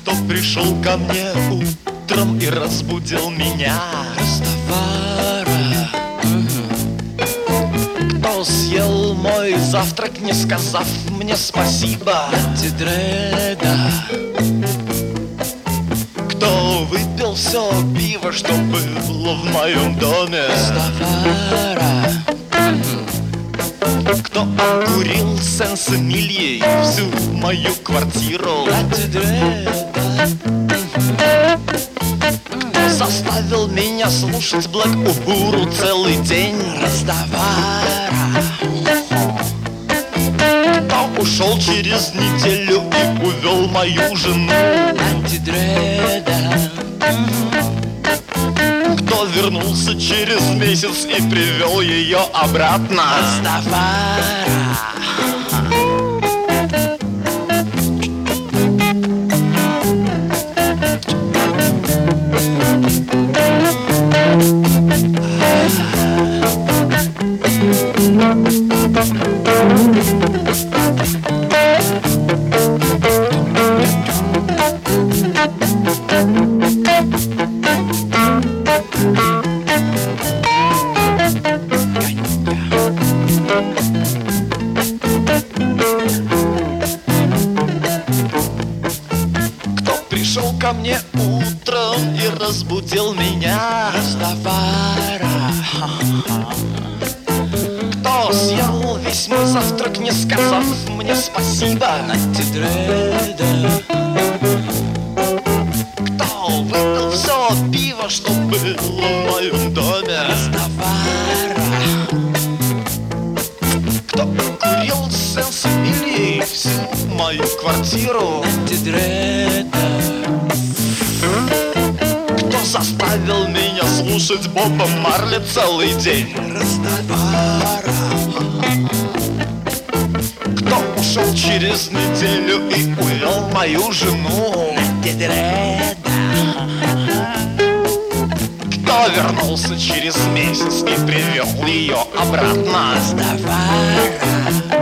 Кто пришел ко мне утром и разбудил меня? Растафара. Кто съел мой завтрак, не сказав мне спасибо? Тидреда. Кто выпил все пиво, что было в моем доме? Растафара. Кто окурил сенсимильей всю мою квартиру? Тидреда. Заставил меня слушать Блэк Убуру целый день? Растафара. Кто ушел через неделю и увел мою жену? Антидреда. Кто вернулся через месяц и привел ее обратно? Растафара. Кто пришел ко мне утром и разбудил меня? Растафара. Кто съел весь мой завтрак, не сказав мне спасибо? Антидреда. Кто выпил все пиво, что было в моем доме? Растафара. Кто курил сенсибилий всю мою квартиру? Антидреда. Кто заставил меня слушать Боба Марли целый день? Растафара. Кто ушел через неделю и увел мою жену? Антидреда. Кто вернулся через месяц и привел ее обратно? Растафара.